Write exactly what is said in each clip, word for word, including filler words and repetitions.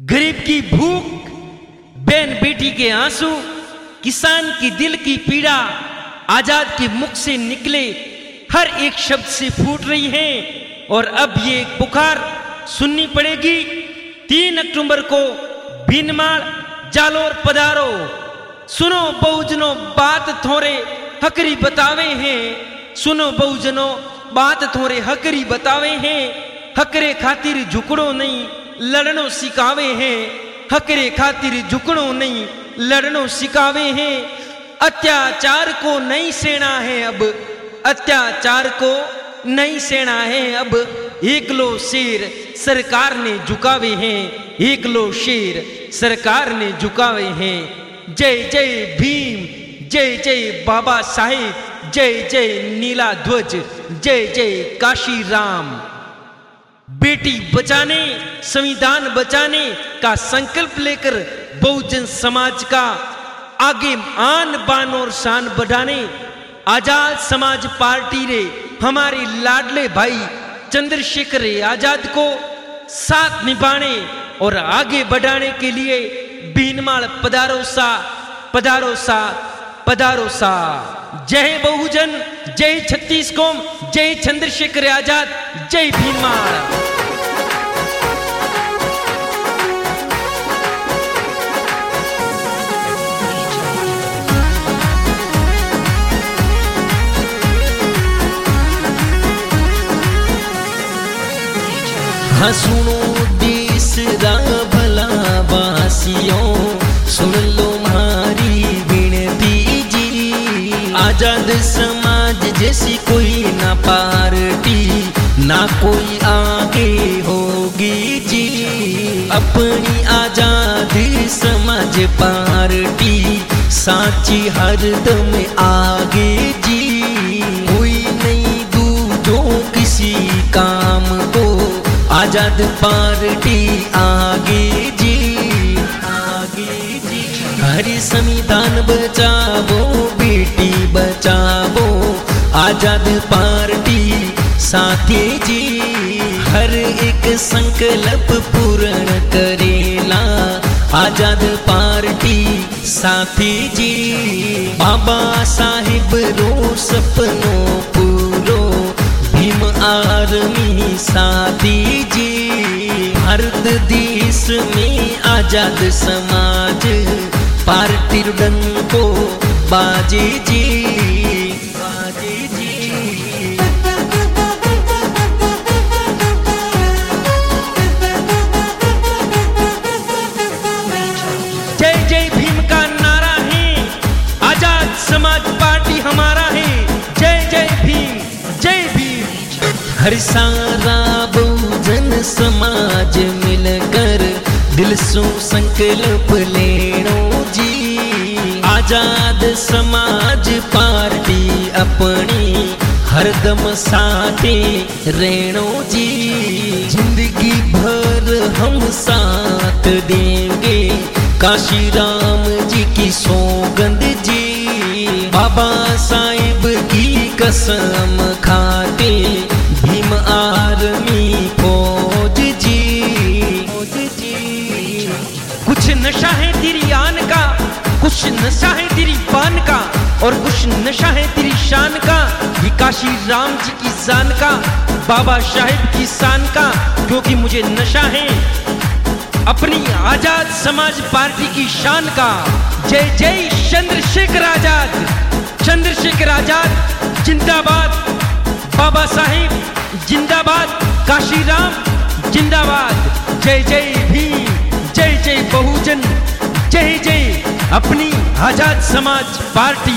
गरीब की भूख, बहन बेटी के आंसू, किसान की दिल की पीड़ा आजाद के मुख से निकले हर एक शब्द से फूट रही है। और अब ये पुकार सुननी पड़ेगी। तीन अक्टूबर को भीनमाल जालोर पधारो, सुनो बहुजनों बात थोरे हकरी बतावे हैं। सुनो बहुजनों बात थोरे हकरी बतावे हैं। हकरे खातिर झुकड़ो नहीं लड़नो सिखावे हैं। हकरे खातिर झुकड़ो नहीं लड़नो सिखावे हैं। अत्याचार को नहीं सेना है अब, अत्याचार को नहीं सेना है अब। एक लो शेर सरकार ने झुकावे हैं, एक लो शेर सरकार ने झुकावे हैं। जय जय भीम, जय जय बाबा साहेब, जय जय नीला ध्वज, जय जय काशी राम। बेटी बचाने, संविधान बचाने का संकल्प लेकर बहुजन समाज का आगे आन बान और शान बढ़ाने आजाद समाज पार्टी ने हमारे लाडले भाई चंद्रशेखर आजाद को साथ निभाने और आगे बढ़ाने के लिए भीनमाल पधारो सा, पधारो सा, पधारो सा। जय बहुजन, जय छत्तीस कौम, जय चंद्रशेखर आजाद, जय भीनमाल। हाँ सुनो देश दा भला वासियों, सुन लो मारी विनती जी। आजाद समाज जैसी कोई ना पार्टी, ना कोई आगे होगी जी। अपनी आजाद समाज पार्टी साची हरदम आगे जी। कोई नहीं दूजो किसी काम को, आजाद पार्टी आगे जी, आगे जी। हर संविधान बचावो, बेटी बचावो, आजाद पार्टी साथी जी। हर एक संकल्प पूर्ण करेला आजाद पार्टी साथी जी। बाबा साहिब रो सपनों पूरो, भीम आर्मी साथी जी। भारत देश में आजाद समाज पार्टी डंको बाजे जी, बाजे जी। जय जय भीम का नारा है, आजाद समाज पार्टी हमारा है। जय जय भीम, जय भीम। हर सारा बहुजन समाज मिलकर दिल सो संकल्प लेनो जी। आजाद समाज पार्टी अपनी हरदम साथे रहनो जी। जिंदगी भर हम साथ देंगे काशी राम जी की सौगंध जी। बाबा साहिब की कसम खाते भीम आर्मी फौज जी, फौज जी। कुछ नशा है तेरी आन का, कुछ नशा है तेरी पान का, और कुछ नशा है तेरी शान का। ये काशी राम जी की शान का, बाबा साहेब की शान का। क्योंकि मुझे नशा है अपनी आजाद समाज पार्टी की शान का। जय जय चंद्रशेखर आजाद, चंद्रशेखर आजाद जिंदाबाद। बाबा साहेब जिंदाबाद, काशी राम जिंदाबाद। जय जय भीम, जय जय बहुजन, जय जय अपनी आजाद समाज पार्टी।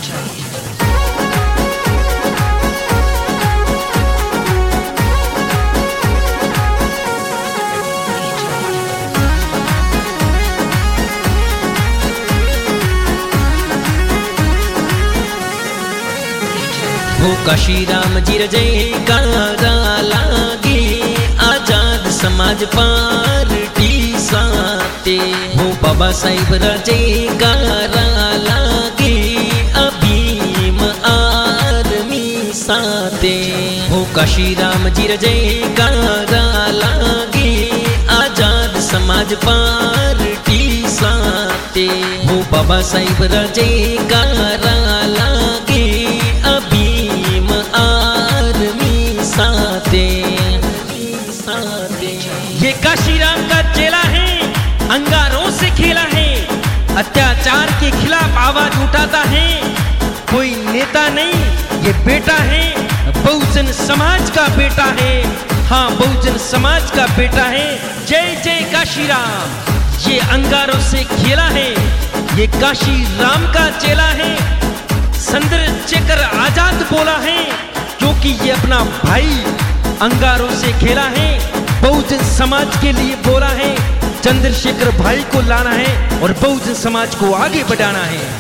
हो काशी राम जी जयकारा लागे, आजाद समाज पार्टी साथे। हो बाबा साहिब जयकारा लागे, भीम आर्मी साथे। हो काशी राम जी जयकारा लागे, आजाद समाज समाज पार्टी साथे हो बाबा साहेब राजे कारा लागे अभीम आर्मी साथे साथे। ये काशीराम का चेला है, अंगारों से खेला है, अत्याचार के खिलाफ आवाज उठाता है। कोई नेता नहीं, ये बेटा है, बहुजन समाज का बेटा है। हाँ, बहुजन समाज का बेटा है। जय जय काशीराम। ये अंगारों से खेला है, ये काशीराम का चेला है। चंद्रशेखर आजाद बोला है क्योंकि ये अपना भाई अंगारों से खेला है, बहुजन समाज के लिए बोला है। चंद्रशेखर भाई को लाना है और बहुजन समाज को आगे बढ़ाना है।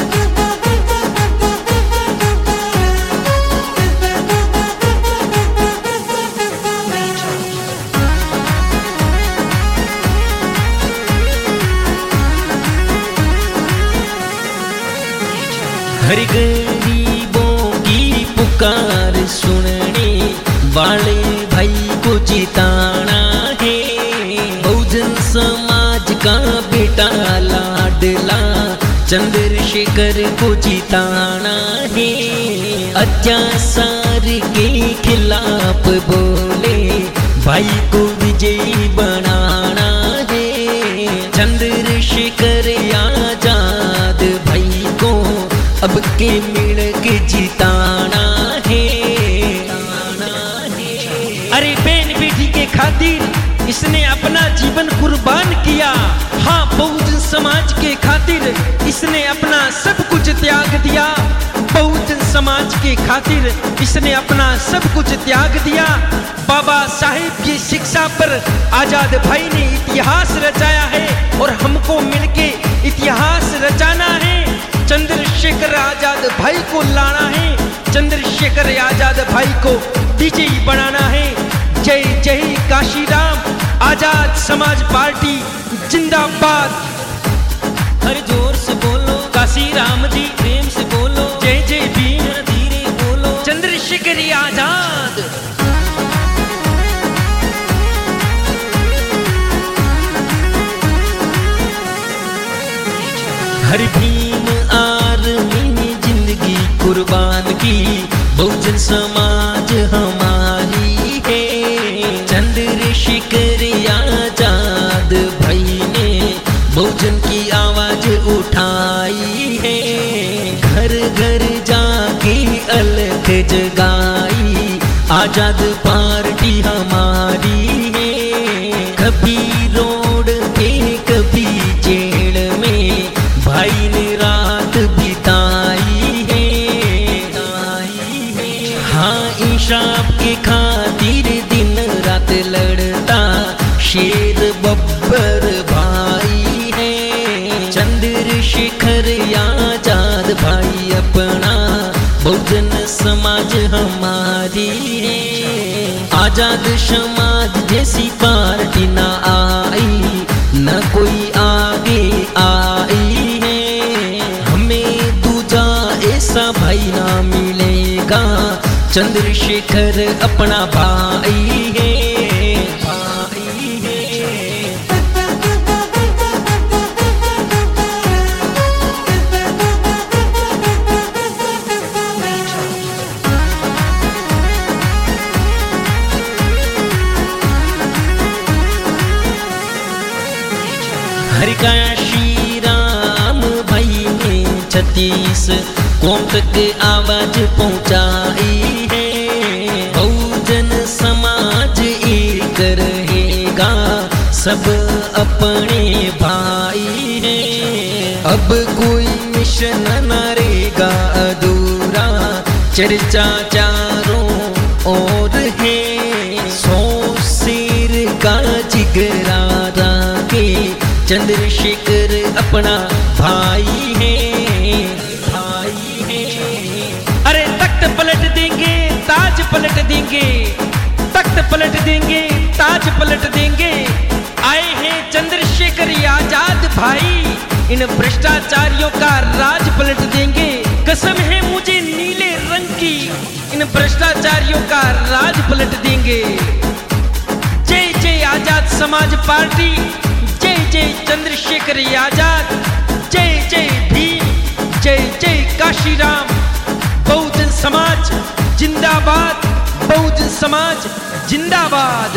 हर गरीबों की पुकार सुनने वाले भाई को जिताना है। बहुजन समाज का बेटा लाडला चंद्रशेखर को जिताना है। अत्याचार के खिलाफ बोले भाई को विजयी बनाना है। चंद्रशेखर आजाद भाई को अब के मिल के जिताना है। अरे बहन बेटी के खातिर इसने अपना जीवन कुर्बान किया। हाँ, बहुजन समाज के खातिर इसने अपना सब कुछ त्याग दिया। बहुजन समाज के खातिर इसने अपना सब कुछ त्याग दिया। बाबा साहेब की शिक्षा पर आजाद भाई ने इतिहास रचाया है और हमको मिलके इतिहास रचाना है। चंद्रशेखर आजाद भाई को लाना है, चंद्रशेखर आजाद भाई को विजयी बनाना है। जय जय काशीराम, आजाद समाज पार्टी जिंदाबाद। हर जोर से बोलो काशीराम जी, प्रेम से बोलो जय जय भीम, धीरे बोलो चंद्रशेखर आजाद। हर भीम आर्मी ने जिंदगी कुर्बान की, बहुजन समाज हमारी है। चंद्रशेखर आजाद भाई ने बहुजन की आवाज उठाई है। घर घर जाके अलख जगाई, आजाद पार्टी हमारी है। कभी रोड पे कभी जेल में भाई ने रात बिताई है। हाँ, इंसाफ के खातिर दिन रात लड़ता शेर बब्बर भाई है। चंद्रशेखर आजाद भाई अपना, बहुजन समाज हमारी है। आजाद समाज जैसी पार्टी ना आई, न कोई आगे आई है। हमें दूजा ऐसा भाई ना मिलेगा, चंद्रशेखर अपना भाई है, भाई है। हर काशीराम भाई ने छत्तीस कौम तक आवाज पहुंचाई है। बहुजन समाज एक रहेगा, सब अपने भाई हैं। अब कोई मिशन न रहेगा अधूरा, चर्चा चारों ओर है। सौ शेर का जिगरा राके चंद्रशेखर अपना भाई है, भाई है। अरे तख्त पलट देंगे, ताज पलट देंगे, तख्त पलट देंगे, ताज पलट देंगे। आए हैं चंद्रशेखर आजाद भाई, इन भ्रष्टाचारियों का राज पलट देंगे। कसम है मुझे नीले रंग की, इन भ्रष्टाचारियों का राज पलट देंगे। जय जय आजाद समाज पार्टी, चंद्रशेखर आजाद, जय जय भीम, जय जय काशीराम। बहुजन समाज जिंदाबाद, बहुजन समाज जिंदाबाद।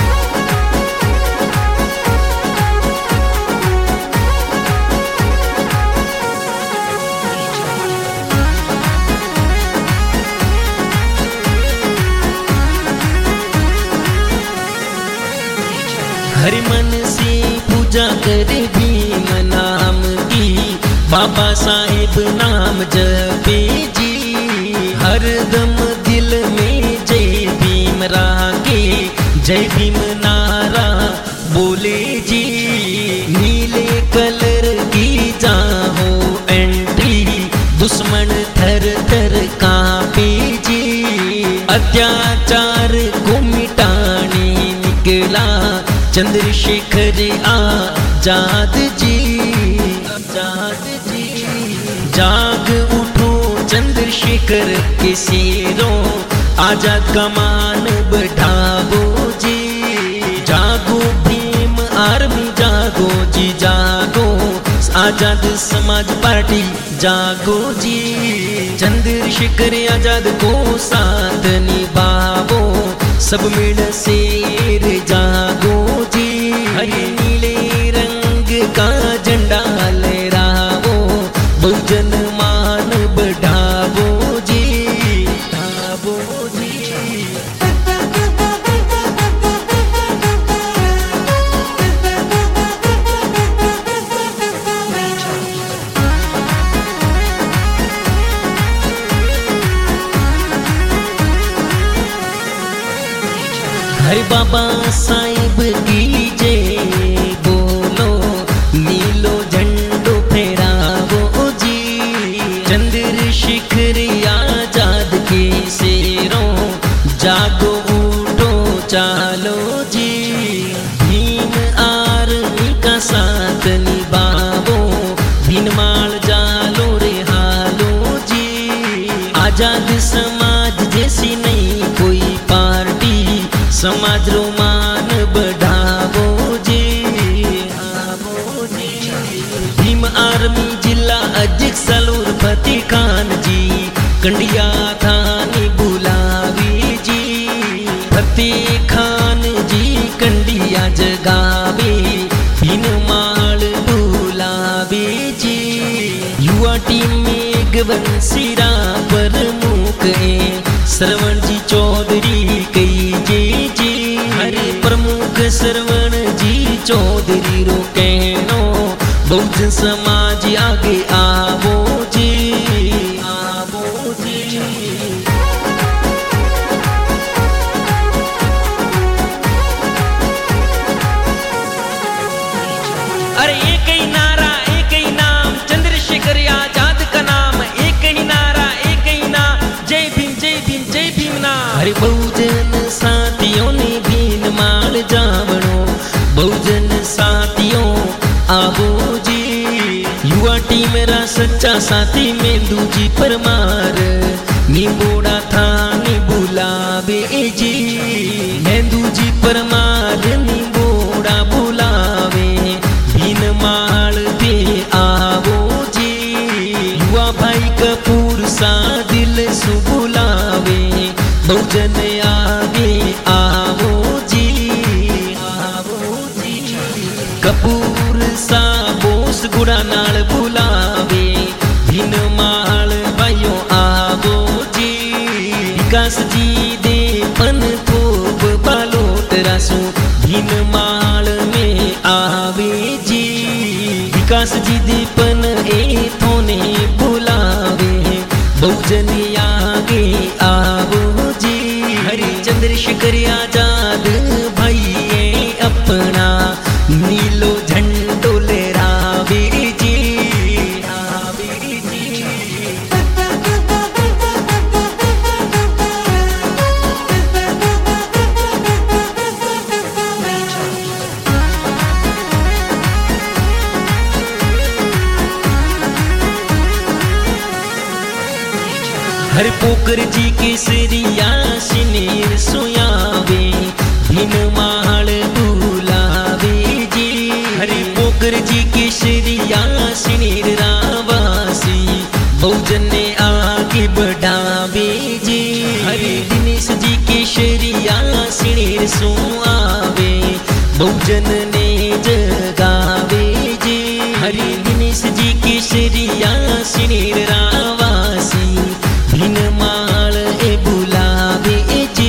हर मन से पूजा करे भीम नाम की, बाबा साहेब नाम जपे जी। हर दम दिल में जय भीम रागे, जय भीम नारा बोले जी। नीले कलर की जाहो एंट्री, दुश्मन थर थर कांपे जी। अत्याचार को मिटाने निकला चंद्रशेखर आजाद जी, आजाद जी। जाग उठो चंद्रशेखर के शेरों, आजाद का मान बढ़ावो जी। जागो भीम आर्मी जागो जी जागो, आजाद समाज पार्टी जागो जी। चंद्रशेखर आजाद को साथ निभावो, सब मिल शेर जागो जी। हरे नीले रंग का झंडा लहरावो, बहुजन मान बढ़ावो जी, बढ़ावो जी। हरे बाबा साहिब की जय बोलो, नीलो झंडो फहरावो जी। चंद्रशेखर आजाद के शेरों, जागो उठो चालो जी। भीम आर्मी का साथ निभावो, भीनमाल जालो रे हालो जी। आजाद समाज जैसी नहीं कोई पार्टी, समाज रो मान बढ़ावो जी, आवो जी। भीम आर्मी जिला अध्यक्ष सलूर फतेह खान जी, कंडिया थाने बुलावी जी। फतेह खान जी कंडिया जगावे, भीनमाल बुलावे जी। युवा टीम में गवन सिरा प्रमुख श्रवण जी चौधरी कई जी जी। हरे प्रमुख श्रवण जी चौधरी रो कहनो, बहुजन समाज आगे आवो जी, आवो जी। अरे एक ही नारा एक ही नाम, चंद्रशेखर आजाद का नाम। एक ही नारा एक ही नाम, जय भीम जय भीम जय भीम नाम। हरे बहुजन साथियों ने भीनमाल जावणो, बहुजन साथियों आवो जी। युवा टीम रा सच्चा साथी मेंदू जी परमार, निबोड़ा थाने बुलावे जी। मेंदू जी परमार निबोड़ा बुलावे, भीनमाल दे आवो जी। युवा भाई कपूर सा दिल सु बुलावे, बहुजन आगे आवो जी, आवो जी। कपूर सा बोस गुड़ा नाल बुलावे, भीनमाल भाइयों आवो जी। विकास जी दे पन खूब बालोट रासू, भीनमाल में आवे जी। विकास जी दे पन ए थोने बुलावे, बहुजन आगे आवो जी। हरे चंद्रशेखर आजाद भाई अपना, नीलो झंडो लहरावे जी, आवे जी। हर पोकर जी केसरिया सिनेर सोयावे, भीनमाल बुलावे जी। हरे पोकर जी के सिनेर रावासी बहुजन ने आगे बढ़ावे जी। हरे दिनेश जी केशरिया सिनेर सो आवे बहुजन ने जगावे जी। हरे दिनेश जी केशरिया सिनेर रावासी भिन माल ए बुलावे जी।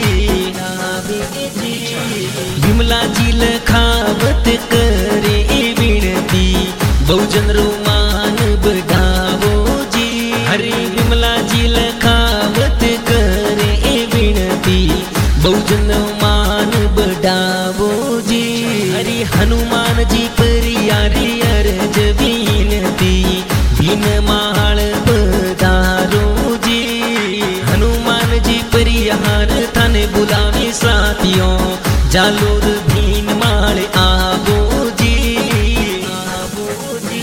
विमला जी लखावत करे विनती बहुजन रोमान बढ़ावो जी। हरे विमला जी लखावत करे विनती बहुजन रोमान बढ़ावो जी। हरे हनुमान जी परियारी अर्ज विनती भिन माल पधारो जी। हनुमान जी परिहार थाने बुलावे साथियों जालोर भीन माल आवो जी। आवो जी।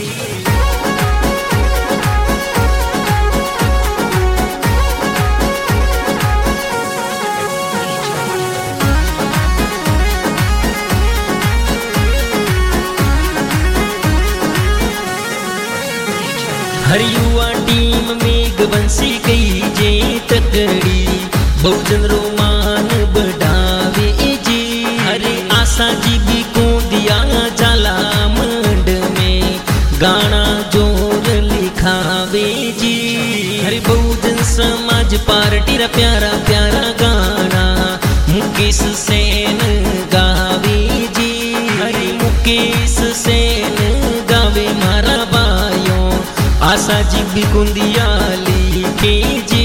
हर युवा टीम मेघवंशी गई जे तकड़ी बहुजन रोमान बढ़ावे जी। हरे आशा जी भी को दिया जाला मंड में गाना जोर लिखावे जी। हरे बहुजन समाज पार्टी रा प्यारा प्यारा गाना मुकेश सेन गावे जी। हरे मुकेश सेन गावे मारा बायो आशा जी भी कुंदिया लिखे जी।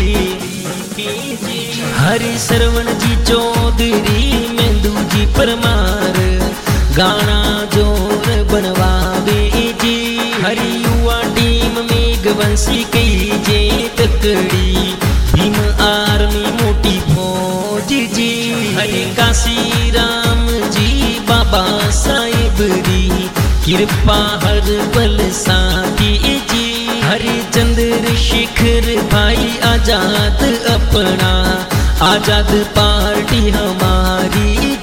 हरि श्रवण जी चौधरी मेंदू जी परमार गाना जोर बनवावे जी। हरि युवा टीम मेघवंशी कई जे तकड़ी भीम आर्मी मोटी फौज जी। हरि काशी राम जी बाबा साहेब री कृपा हर पल साथी जी। हरि चंद्रशेखर भाई आजाद अपना आजाद पार्टी हमारी